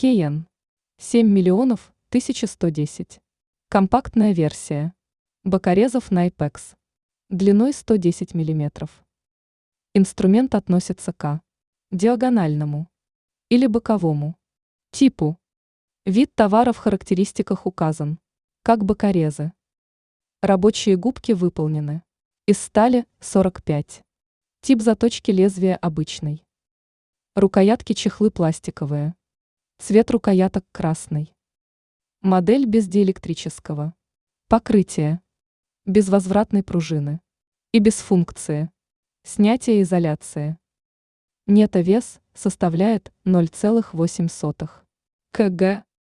Кейен. 7 миллионов 1110. Компактная версия. Бокорезов на IPEX. Длиной 110 миллиметров. Инструмент относится к диагональному или боковому типу. Вид товара в характеристиках указан, как бокорезы. Рабочие губки выполнены из стали 45. Тип заточки лезвия обычный. Рукоятки-чехлы пластиковые. Цвет рукояток красный. Модель без диэлектрического покрытия, безвозвратной пружины и без функции снятия изоляции. Нето-вес составляет 0,8 кг.